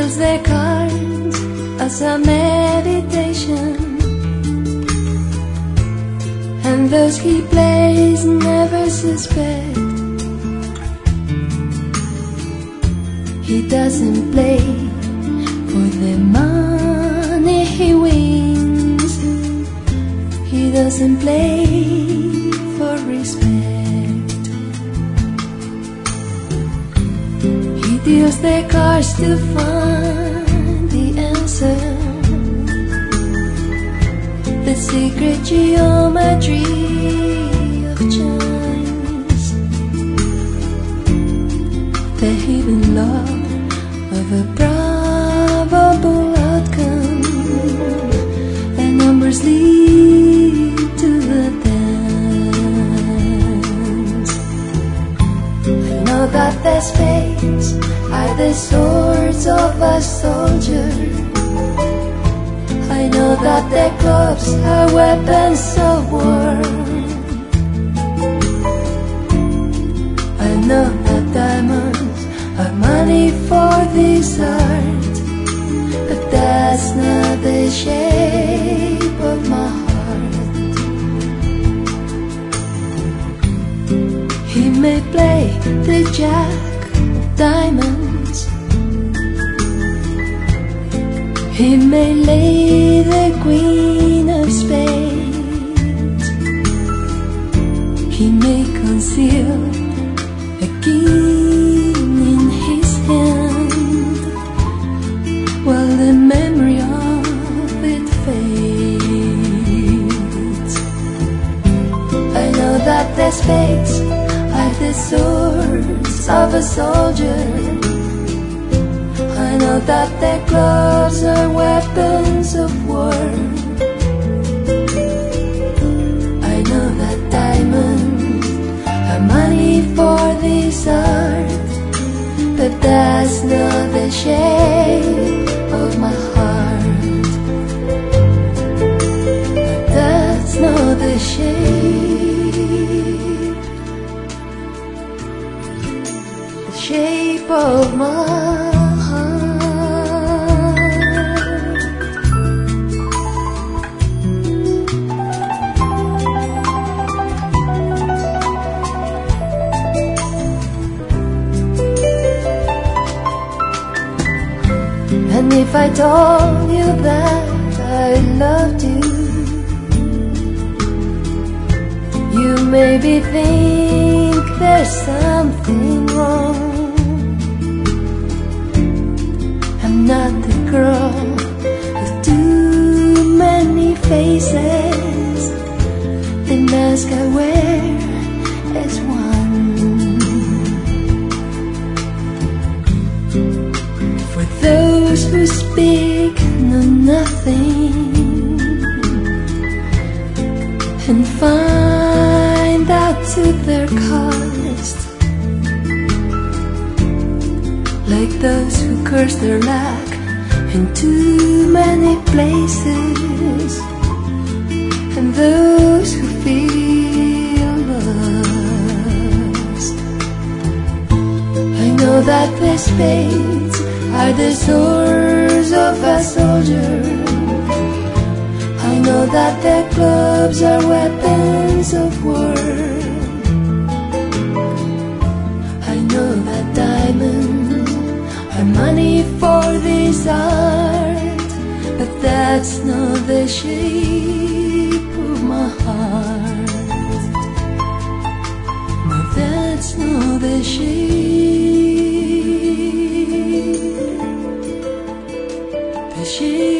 deals their cards as a meditation, and those he plays never suspect. He doesn't play for the money he wins. He doesn't play for respect. He deals the cards to find the answer, the secret geometry of chance, the hidden law of a probable outcome. The numbers lead to the dance. I know that the spades are the swords of a soldier. I know that the clubs are weapons of war. I know that diamonds are money for this art, but that's not the shape of my heart. He may play the jack of diamonds, he may lay the queen of spades, he may conceal a king in his hand, while the memory of it fades. I know that the spades are the swords of a soldier. I know that the clubs are weapons of war. I know that diamonds are money for this art, but that's not the shape of my heart. But that's not the shape of my heart. And if I told you that I loved you, you maybe think there's something wrong. I'm not the girl with too many faces. The mask I wear is one. For those who speak know nothing and find out to their cost, like those who curse their luck in too many places, and those who feel lost. I know that the spades are the swords of a soldier. I know that the clubs are weapons of war. I know that diamonds are money for this art, but that's not the shape of my heart. No, that's not the shape. The shape